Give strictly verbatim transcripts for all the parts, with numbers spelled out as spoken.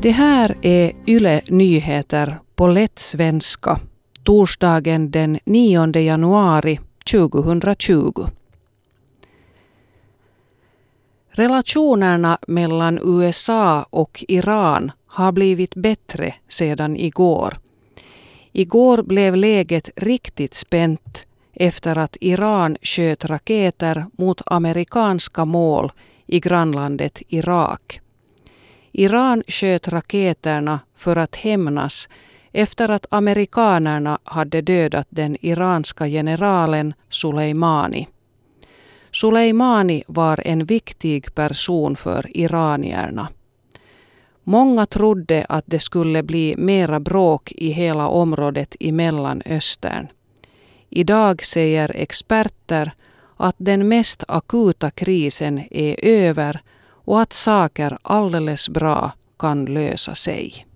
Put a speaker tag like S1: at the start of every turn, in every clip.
S1: Det här är Yle Nyheter på lätt svenska, torsdagen den nionde januari tjugohundratjugo. Relationerna mellan U S A och Iran har blivit bättre sedan igår. Igår blev läget riktigt spänt efter att Iran sköt raketer mot amerikanska mål i grannlandet Irak. Iran sköt raketerna för att hämnas efter att amerikanerna hade dödat den iranska generalen Soleimani. Soleimani var en viktig person för iranierna. Många trodde att det skulle bli mera bråk i hela området i Mellanöstern. Idag säger experter att den mest akuta krisen är över och att saker alldeles bra kan lösa sig.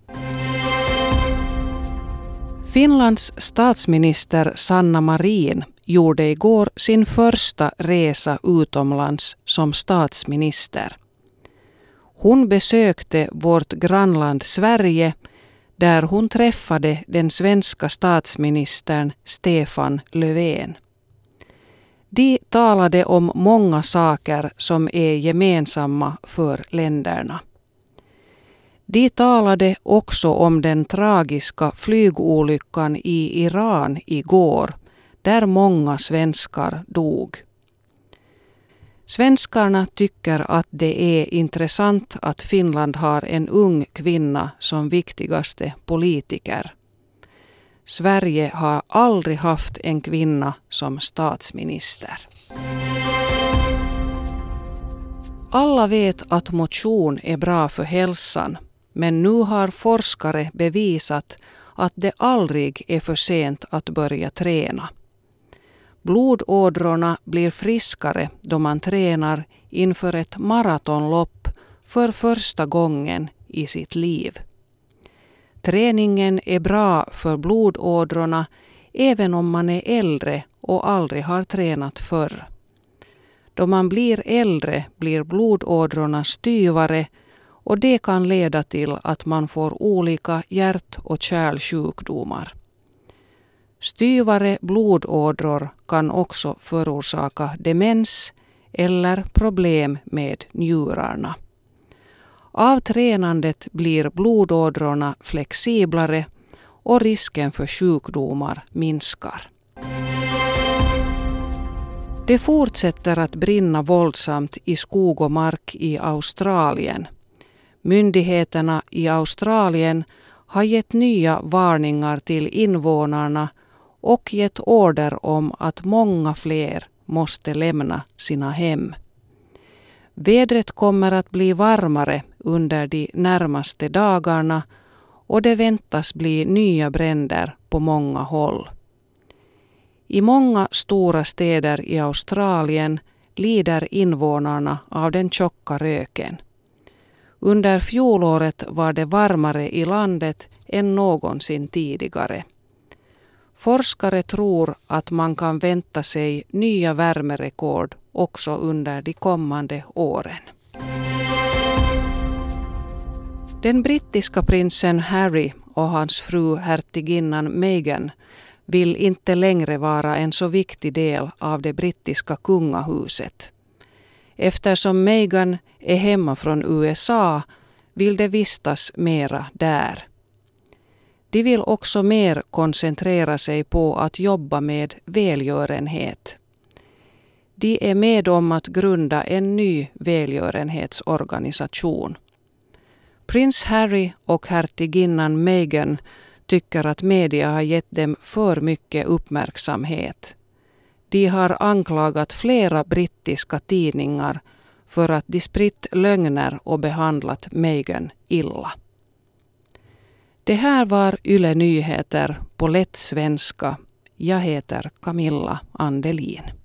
S1: Finlands statsminister Sanna Marin gjorde igår sin första resa utomlands som statsminister. Hon besökte vårt grannland Sverige där hon träffade den svenska statsministern Stefan Löfven. De talade om många saker som är gemensamma för länderna. De talade också om den tragiska flygolyckan i Iran igår, där många svenskar dog. Svenskarna tycker att det är intressant att Finland har en ung kvinna som viktigaste politiker. Sverige har aldrig haft en kvinna som statsminister. Alla vet att motion är bra för hälsan, men nu har forskare bevisat att det aldrig är för sent att börja träna. Blodådrorna blir friskare då man tränar inför ett maratonlopp för första gången i sitt liv. Träningen är bra för blodådrorna även om man är äldre och aldrig har tränat förr. Då man blir äldre blir blodådrorna styvare och det kan leda till att man får olika hjärt- och kärlsjukdomar. Styvare blodådror kan också förorsaka demens eller problem med njurarna. Av tränandet blir blodådrorna flexiblare och risken för sjukdomar minskar. Det fortsätter att brinna våldsamt i skog och mark i Australien. Myndigheterna i Australien har gett nya varningar till invånarna och gett order om att många fler måste lämna sina hem. Vädret kommer att bli varmare under de närmaste dagarna och det väntas bli nya bränder på många håll. I många stora städer i Australien lider invånarna av den tjocka röken. Under fjolåret var det varmare i landet än någonsin tidigare. Forskare tror att man kan vänta sig nya värmerekord också under de kommande åren. Den brittiska prinsen Harry och hans fru hertiginnan Meghan vill inte längre vara en så viktig del av det brittiska kungahuset. Eftersom Meghan är hemma från U S A vill de vistas mera där. De vill också mer koncentrera sig på att jobba med välgörenhet. De är med om att grunda en ny välgörenhetsorganisation. Prins Harry och hertiginnan Meghan tycker att media har gett dem för mycket uppmärksamhet. De har anklagat flera brittiska tidningar för att de spritt lögner och behandlat Meghan illa. Det här var Yle Nyheter på lätt svenska. Jag heter Camilla Andelin.